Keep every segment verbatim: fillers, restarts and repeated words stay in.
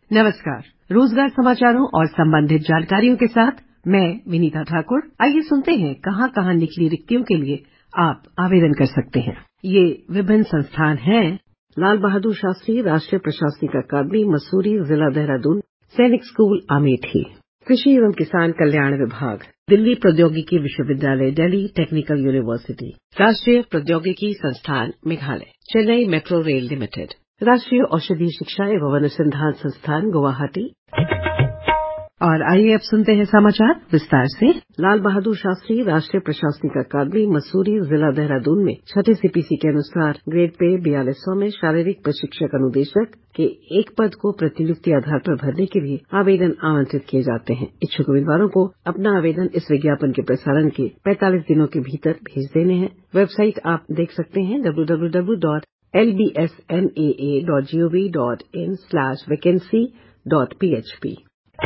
नमस्कार। रोजगार समाचारों और संबंधित जानकारियों के साथ मैं विनीता ठाकुर। आइए सुनते हैं कहां कहां निकली रिक्तियों के लिए आप आवेदन कर सकते हैं। ये विभिन्न संस्थान हैं: लाल बहादुर शास्त्री राष्ट्रीय प्रशासनिक अकादमी मसूरी, जिला देहरादून, सैनिक स्कूल अमेठी, कृषि एवं किसान कल्याण विभाग, दिल्ली प्रौद्योगिकी विश्वविद्यालय दिल्ली, टेक्निकल यूनिवर्सिटी, राष्ट्रीय प्रौद्योगिकी संस्थान Meghalaya, Chennai metro rail limited, राष्ट्रीय औषधि शिक्षा एवं अनुसंधान संस्थान गुवाहाटी। और आइए अब सुनते हैं समाचार विस्तार से। लाल बहादुर शास्त्री राष्ट्रीय प्रशासनिक अकादमी मसूरी, जिला देहरादून में छठे सीपीसी के अनुसार ग्रेड पे बयालीस सौ में शारीरिक प्रशिक्षक अनुदेशक के एक पद को प्रतिनियुक्ति आधार पर भरने के लिए आवेदन आमंत्रित किए जाते हैं। इच्छुक उम्मीदवारों को अपना आवेदन इस विज्ञापन के प्रसारण के पैंतालीस दिनों के भीतर भेज देने हैं। वेबसाइट आप देख सकते हैं W W W dot L B S N A A dot G O V dot in slash vacancy dot P H P.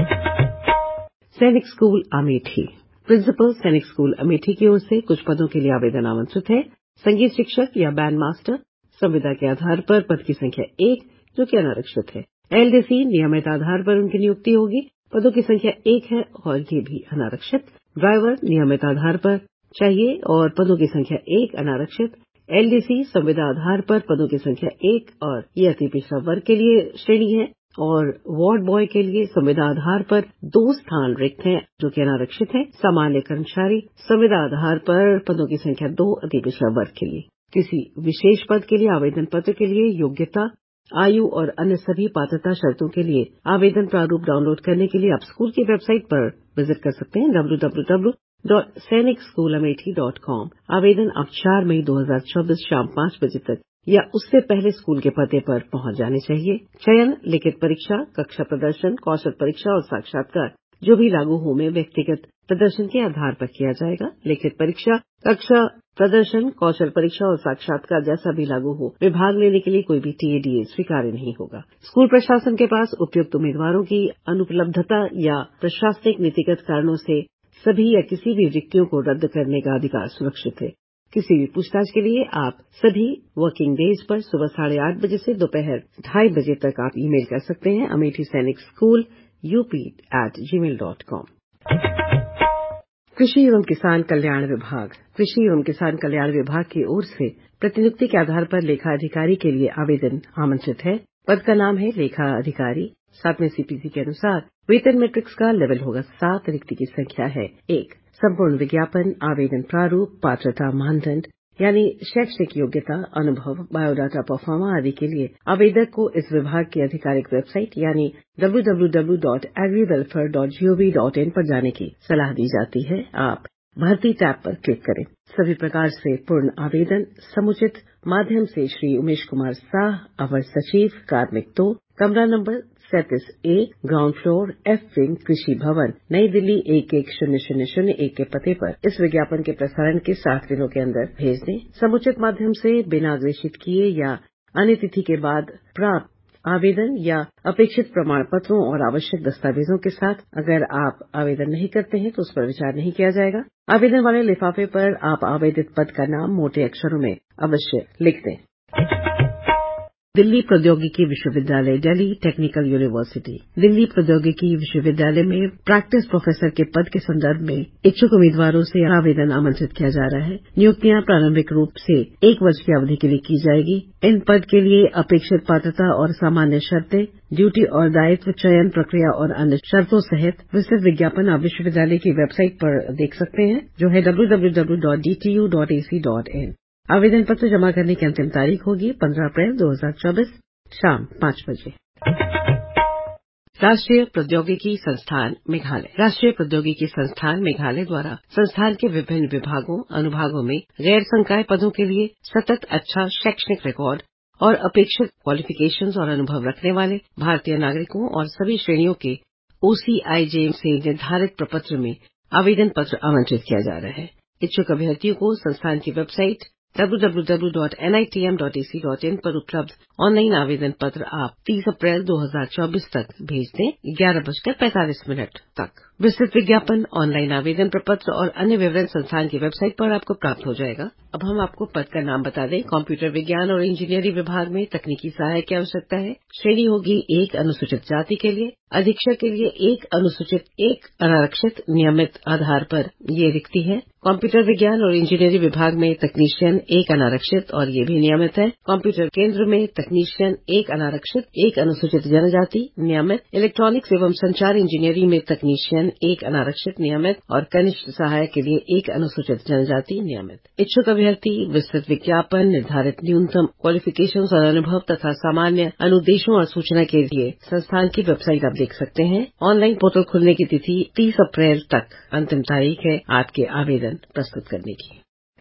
Sainik school Amethi. Principal Sainik school Amethi की ओर से कुछ पदों के लिए आवेदन आमंत्रित है। संगीत शिक्षक या बैंड मास्टर, संविदा के आधार पर पद की संख्या एक, जो कि अनारक्षित है। एलडीसी नियमित आधार पर उनकी नियुक्ति होगी, पदों की संख्या एक है और ये भी अनारक्षित। ड्राइवर नियमित आधार पर चाहिए और पदों की संख्या एक, अनारक्षित। एलडीसी संविदा आधार पर पदों की संख्या एक और ये अति पिछड़ा वर्ग के लिए श्रेणी है। और वार्ड बॉय के लिए संविदा आधार पर दो स्थान रिक्त हैं, जो कि अनारक्षित है। सामान्य कर्मचारी संविदा आधार पर पदों की संख्या दो, अति पिछड़ा वर्ग के लिए। किसी विशेष पद के लिए आवेदन पत्र के लिए योग्यता, आयु और अन्य सभी पात्रता शर्तों के लिए आवेदन प्रारूप डाउनलोड करने के लिए आप स्कूल की वेबसाइट पर विजिट कर सकते हैं W W W dot Sainik school Amethi dot com. आवेदन अब चार मई दो हजार चौबीस शाम पांच बजे तक या उससे पहले स्कूल के पते पर पहुंच जाने चाहिए। चयन लिखित परीक्षा, कक्षा प्रदर्शन, कौशल परीक्षा और साक्षात्कार जो भी लागू हो में व्यक्तिगत प्रदर्शन के आधार पर किया जाएगा। लिखित परीक्षा, कक्षा प्रदर्शन, कौशल परीक्षा और साक्षात्कार जैसा भी लागू हो में भाग लेने के लिए कोई भी टीएडीए स्वीकार्य नहीं होगा। स्कूल प्रशासन के पास उपयुक्त उम्मीदवारों की अनुपलब्धता या प्रशासनिक नीतिगत कारणों से सभी या किसी भी रिक्तियों को रद्द करने का अधिकार सुरक्षित है। किसी भी पूछताछ के लिए आप सभी वर्किंग डेज पर सुबह साढ़े आठ बजे से दोपहर ढाई बजे तक आप ईमेल कर सकते हैं Amethi Sainik school UP at gmail dot com. कृषि एवं किसान कल्याण विभाग। कृषि एवं किसान कल्याण विभाग की ओर से प्रतिनियुक्ति के आधार पर लेखा अधिकारी के लिए आवेदन आमंत्रित है। पद का नाम है लेखा अधिकारी। सातवें सीपीसी के अनुसार वेतन मैट्रिक्स का लेवल होगा सात। रिक्ति की संख्या है एक। संपूर्ण विज्ञापन, आवेदन प्रारूप, पात्रता मानदंड यानी शैक्षणिक योग्यता, अनुभव, बायोडाटा परफॉर्मा आदि के लिए आवेदक को इस विभाग की आधिकारिक वेबसाइट यानी W W W dot agri welfare dot G O V dot in पर जाने की सलाह दी जाती है। आप भर्ती टैब पर क्लिक करें। सभी प्रकार से पूर्ण आवेदन समुचित माध्यम से श्री उमेश कुमार साह, अवर सचिव, कार्मिक दो, कमरा नंबर सैंतीस A, ground floor, F wing, कृषि भवन, नई दिल्ली एक एक शून्य शून्य शून्य एक के पते पर इस विज्ञापन के प्रसारण के सात दिनों के अंदर भेज दें। समुचित माध्यम से बिना अग्रेषित किए या अन्य तिथि के बाद प्राप्त आवेदन या अपेक्षित प्रमाण पत्रों और आवश्यक दस्तावेजों के साथ अगर आप आवेदन नहीं करते हैं तो उस पर विचार नहीं किया जाएगा। आवेदन वाले लिफाफे पर आप आवेदित पद का नाम मोटे अक्षरों में अवश्य लिख दें। दिल्ली प्रौद्योगिकी विश्वविद्यालय दिल्ली, टेक्निकल यूनिवर्सिटी। दिल्ली प्रौद्योगिकी विश्वविद्यालय में प्रैक्टिस प्रोफेसर के पद के संदर्भ में इच्छुक उम्मीदवारों से आवेदन आमंत्रित किया जा रहा है। नियुक्तियां प्रारंभिक रूप से एक वर्ष की अवधि के लिए की जाएगी। इन पद के लिए अपेक्षित पात्रता और सामान्य शर्तें, ड्यूटी और दायित्व, चयन प्रक्रिया और अन्य शर्तों सहित विस्तृत विज्ञापन आप विश्वविद्यालय की वेबसाइट पर देख सकते हैं, जो है W W W dot D T U dot A C dot in. आवेदन पत्र जमा करने की अंतिम तारीख होगी पंद्रह अप्रैल दो हजार चौबीस शाम पांच बजे। राष्ट्रीय प्रौद्योगिकी संस्थान मेघालय। राष्ट्रीय प्रौद्योगिकी संस्थान मेघालय द्वारा संस्थान के विभिन्न विभागों अनुभागों में गैर संकाय पदों के लिए सतत अच्छा शैक्षणिक रिकॉर्ड और अपेक्षित क्वालिफिकेशंस और अनुभव रखने वाले भारतीय नागरिकों और सभी श्रेणियों के ओसीआईजे से निर्धारित प्रपत्र में आवेदन पत्र आमंत्रित किया जा रहा है। इच्छुक अभ्यर्थियों को संस्थान की website W W W dot N I T M dot A C dot in पर उपलब्ध ऑनलाइन आवेदन पत्र आप तीस अप्रैल दो हजार चौबीस तक भेज दें ग्यारह बजकर पैंतालीस मिनट तक। विस्तृत विज्ञापन, ऑनलाइन आवेदन प्रपत्र और अन्य विवरण संस्थान की वेबसाइट पर आपको प्राप्त हो जाएगा। अब हम आपको पद का नाम बता दें। कंप्यूटर विज्ञान और इंजीनियरिंग विभाग में तकनीकी सहायक की आवश्यकता है। श्रेणी होगी एक अनुसूचित जाति के लिए, अधीक्षक के लिए एक अनुसूचित एक अनारक्षित नियमित आधार पर ये रिक्ति है। कंप्यूटर विज्ञान और इंजीनियरिंग विभाग में तकनीशियन एक अनारक्षित और ये भी नियमित है। कंप्यूटर केंद्र में तकनीशियन एक अनारक्षित एक अनुसूचित जनजाति नियमित। इलेक्ट्रॉनिक्स एवं संचार इंजीनियरिंग में तकनीशियन एक अनारक्षित नियमित और कनिष्ठ सहायक के लिए एक अनुसूचित जनजाति नियमित। इच्छुक अभ्यर्थी विस्तृत विज्ञापन, निर्धारित न्यूनतम क्वालिफिकेशंस और अनुभव तथा सामान्य अनुदेशों और सूचना के लिए संस्थान की वेबसाइट आप देख सकते हैं। ऑनलाइन पोर्टल खुलने की तिथि तीस अप्रैल तक अंतिम तारीख है आपके आवेदन प्रस्तुत करने की।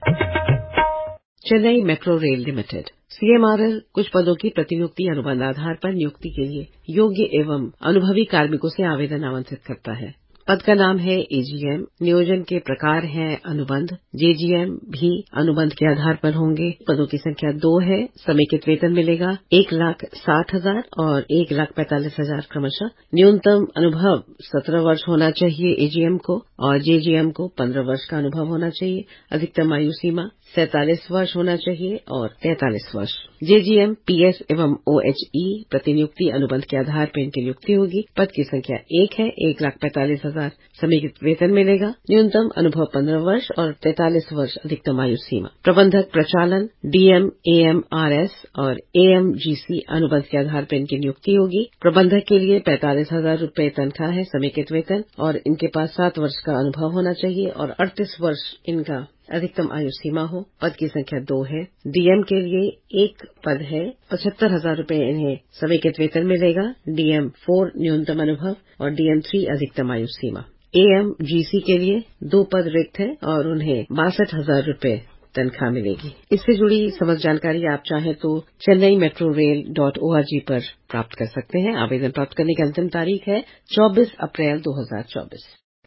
Chennai metro rail limited CMRL कुछ पदों की प्रतिनियुक्ति अनुबंध आधार पर नियुक्ति के लिए योग्य एवं अनुभवी कार्मिकों से आवेदन आमंत्रित करता है। पद का नाम है एजीएम। नियोजन के प्रकार हैं अनुबंध, जेजीएम भी अनुबंध के आधार पर होंगे। पदों की संख्या दो है। समेकित वेतन मिलेगा एक लाख साठ हजार और एक लाख पैंतालीस हजार क्रमशः। न्यूनतम अनुभव सत्रह वर्ष होना चाहिए एजीएम को और जेजीएम को पंद्रह वर्ष का अनुभव होना चाहिए। अधिकतम आयु सीमा सैंतालीस वर्ष होना चाहिए और तैंतालीस वर्ष। जेजीएम, पीएस एवं ओएचई प्रतिनियुक्ति अनुबंध के आधार पर इनकी नियुक्ति होगी। पद की संख्या एक है। एक लाख पैंतालीस हजार समेकित वेतन मिलेगा। न्यूनतम अनुभव पंद्रह वर्ष और तैंतालीस वर्ष अधिकतम आयु सीमा। प्रबंधक प्रचालन, डीएम, एएमआरएस और एएमजीसी अनुबंध के आधार पर इनकी नियुक्ति होगी। प्रबंधक के लिए पैंतालीस हजार रूपये तनख्वाह है समेकित वेतन और इनके पास सात वर्ष का अनुभव होना चाहिए और अड़तीस वर्ष इनका अधिकतम आयु सीमा हो। पद की संख्या दो है। डीएम के लिए एक पद है। पचहत्तर हजार रूपये इन्हें समेकित वेतन मिलेगा। डीएम फोर न्यूनतम अनुभव और डीएम थ्री अधिकतम आयु सीमा। एएमजीसी के लिए दो पद रिक्त है और उन्हें बासठ हजार रूपये तनख्वाह मिलेगी। इससे जुड़ी समस्त जानकारी आप चाहें तो Chennai metro rail dot ORG पर प्राप्त कर सकते हैं। आवेदन प्राप्त करने की अंतिम तारीख है चौबीस अप्रैल दो हजार चौबीस।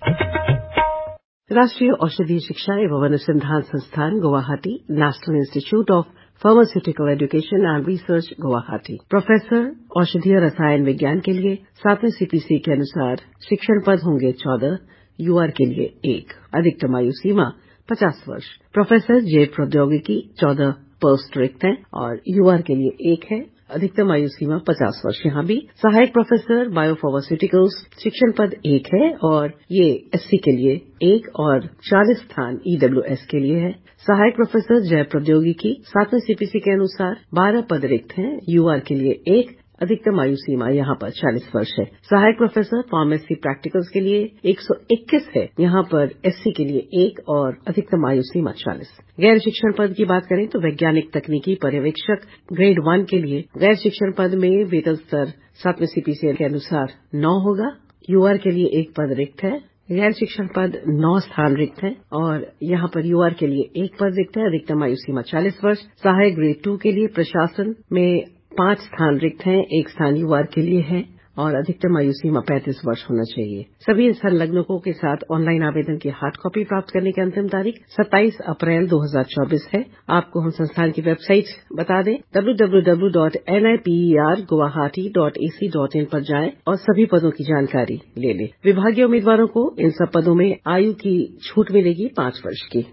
राष्ट्रीय औषधीय शिक्षा एवं अनुसंधान संस्थान Guwahati, national institute of pharmaceutical education and research Guwahati. Professor औषधीय रसायन विज्ञान के लिए सातवें सीपीसी के अनुसार शिक्षण पद होंगे चौदह, यूआर के लिए एक। अधिकतम आयु सीमा पचास वर्ष। प्रोफेसर जैव प्रौद्योगिकी चौदह पोस्ट रिक्त हैं और यूआर के लिए एक है। अधिकतम आयु सीमा पचास वर्ष। यहाँ भी सहायक प्रोफेसर बायोफार्मास्यूटिकल्स शिक्षण पद एक है और ये एससी के लिए एक और चालीस स्थान ईडब्ल्यूएस के लिए है। सहायक प्रोफेसर जैव प्रौद्योगिकी सातवें सीपीसी के अनुसार बारह पद रिक्त हैं। यूआर के लिए एक। अधिकतम आयु सीमा यहाँ पर चालीस वर्ष है। सहायक प्रोफेसर फार्मेसी प्रैक्टिकल्स के लिए एक सौ इक्कीस है। यहाँ पर एससी के लिए एक और अधिकतम आयु सीमा चालीस। गैर शिक्षण पद की बात करें तो वैज्ञानिक तकनीकी पर्यवेक्षक ग्रेड वन के लिए गैर शिक्षण पद में वेतन स्तर सातवें सीपीसी के अनुसार नौ होगा। यूआर के लिए एक पद रिक्त है। गैर शिक्षण पद नौ स्थान रिक्त हैं और यहाँ पर यूआर के लिए एक पद रिक्त है। अधिकतम आयु सीमा चालीस वर्ष। सहायक ग्रेड टू के लिए प्रशासन में पांच स्थान रिक्त हैं। एक स्थान यूआर के लिए है और अधिकतम आयु सीमा पैंतीस वर्ष होना चाहिए। सभी संलग्नकों के साथ ऑनलाइन आवेदन की हार्ड कॉपी प्राप्त करने की अंतिम तारीख सत्ताईस अप्रैल दो हजार चौबीस है। आपको हम संस्थान की वेबसाइट बता दें W W W dot N I P E R Guwahati dot A C dot in पर जाएं और सभी पदों की जानकारी ले लें। विभागीय उम्मीदवारों को इन सब पदों में आयु की छूट मिलेगी पांच वर्ष की।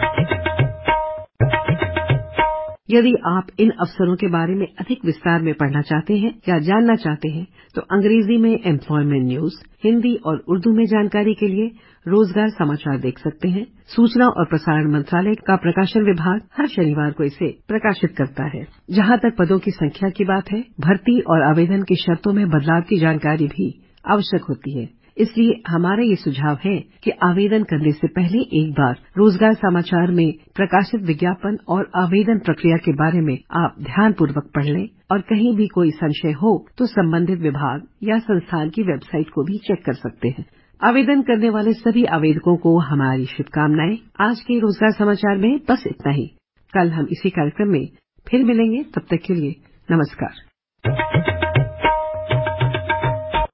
यदि आप इन अवसरों के बारे में अधिक विस्तार में पढ़ना चाहते हैं या जानना चाहते हैं तो अंग्रेजी में एम्प्लॉयमेंट न्यूज, हिंदी और उर्दू में जानकारी के लिए रोजगार समाचार देख सकते हैं। सूचना और प्रसारण मंत्रालय का प्रकाशन विभाग हर शनिवार को इसे प्रकाशित करता है। जहां तक पदों की संख्या की बात है, भर्ती और आवेदन की शर्तों में बदलाव की जानकारी भी आवश्यक होती है। इसलिए हमारा ये सुझाव है कि आवेदन करने से पहले एक बार रोजगार समाचार में प्रकाशित विज्ञापन और आवेदन प्रक्रिया के बारे में आप ध्यानपूर्वक पढ़ लें और कहीं भी कोई संशय हो तो संबंधित विभाग या संस्थान की वेबसाइट को भी चेक कर सकते हैं। आवेदन करने वाले सभी आवेदकों को हमारी शुभकामनाएं। आज के रोजगार समाचार में बस इतना ही। कल हम इसी कार्यक्रम में फिर मिलेंगे। तब तक के लिए नमस्कार।